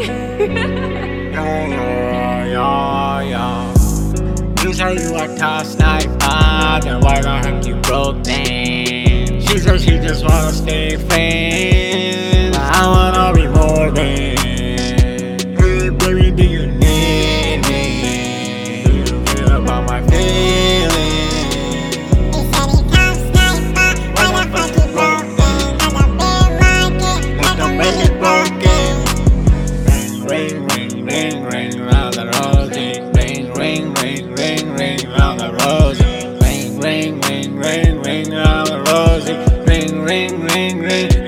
You say you a top sniper, then why gon' hurt you broke then? She said she just wanna stay friends, but I wanna be more than. Hey baby, do you need me? Do you care about my feelings? He said he top sniper, why the fuck you broke then? Cause the bear market, Let them make it broken. Ring, ring, ring, ring, ring, round the rosy. Ring, ring, ring, ring, ring, round the rosy. Ring, ring, ring, ring, ring, round the rosy. Ring, ring, ring, ring.